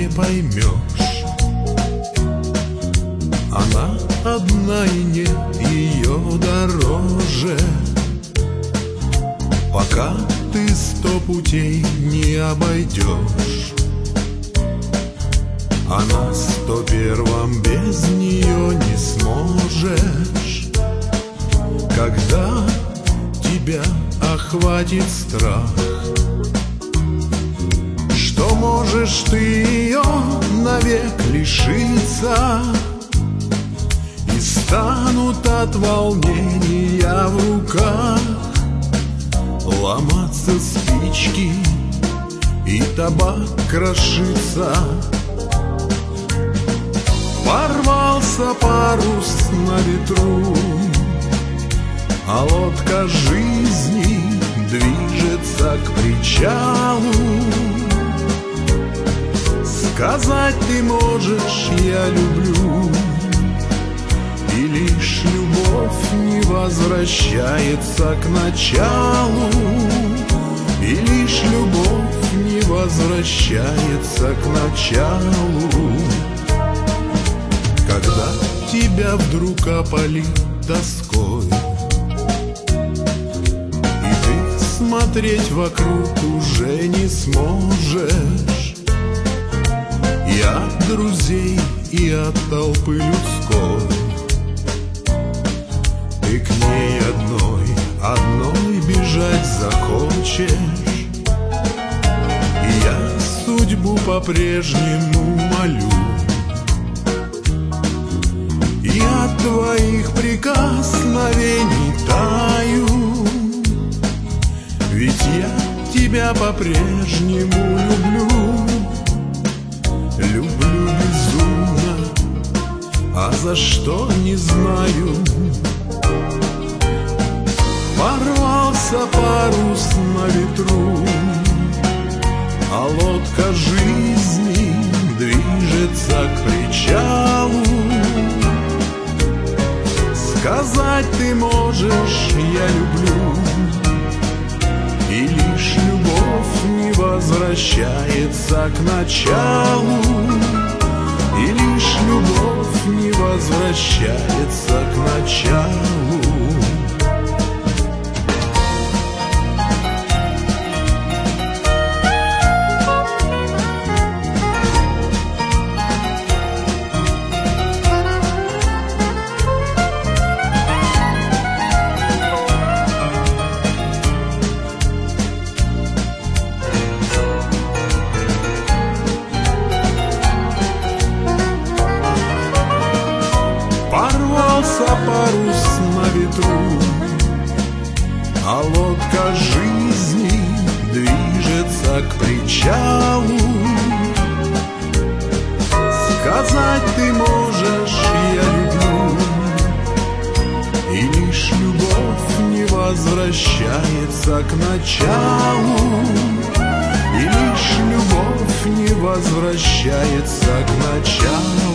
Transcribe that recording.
поймешь. Она одна и нет ее дороже, пока ты 100 путей не обойдешь. А на 101-м без нее не сможешь. Когда тебя охватит страх, что можешь ты ее навек лишиться, и станут от волнения в руках ломаться спички и табак крошится. Порвался парус на ветру, а лодка жизни движется к причалу. Сказать ты можешь «я люблю», и лишь любовь не возвращается к началу, и лишь любовь не возвращается к началу. Когда тебя вдруг опалит тоской, и ты смотреть вокруг уже не сможешь, и от друзей, и от толпы людской, ты к ней одной бежать захочешь. И я судьбу по-прежнему молю, и от твоих прикосновений таю, ведь я тебя по-прежнему люблю. Люблю безумно, а за что не знаю. Порвался парус на ветру, а лодка жизни движется к причалу. Сказать ты можешь «я люблю», и лишь любовь не возвращается к началу, и лишь любовь не возвращается к началу. Порвался парус на ветру, а лодка жизни движется к причалу. Сказать ты можешь «я люблю», и лишь любовь не возвращается к началу, и лишь любовь не возвращается к началу.